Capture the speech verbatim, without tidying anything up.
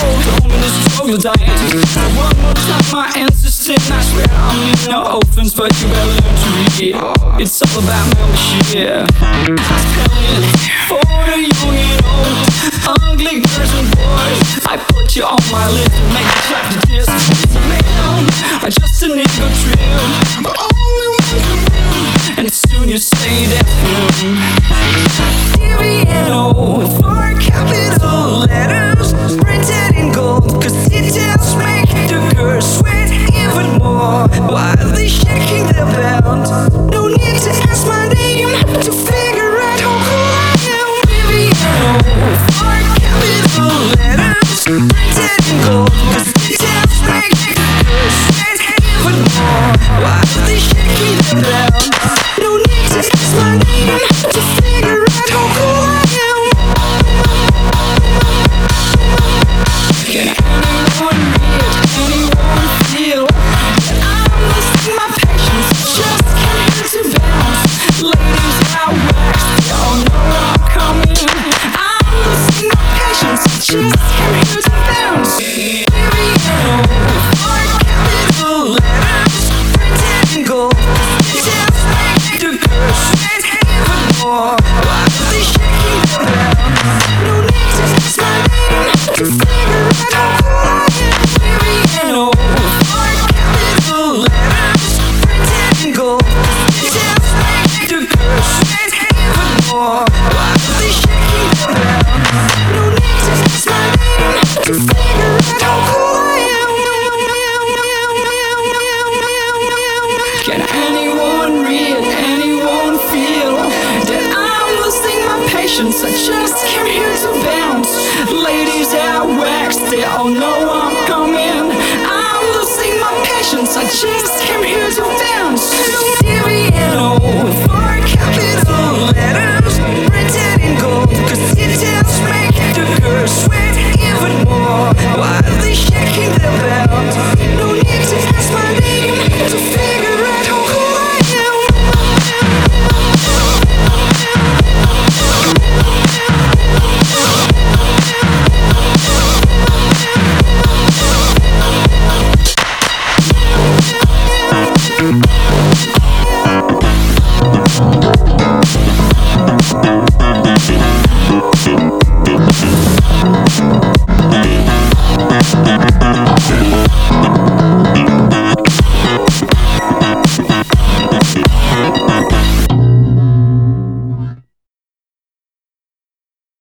Told me this troglodyte. One more time my ancestors, I swear I mean no offense, but you better learn to read. It's all about membership. Spelling for the young and old, ugly girls and boys. I put you on my list and make you clap to this. Man, I just a nigga trim, but only one can win. And soon you say that's him. D V N O for capital letters printed in gold, cause details make the girls sweat even more while they shaking their belt. No need to ask my name to figure out how cool I am. D V N O for capital letters printed in gold, cause details make the girls sweat even more while they shaking their belt. No need to ask my name to figure out how cool I am. Can anyone read, anyone feel that I'm losing my patience, just can't to bounce. Ladies out west, y'all know I'm coming. I'm losing my patience, just can't to bounce.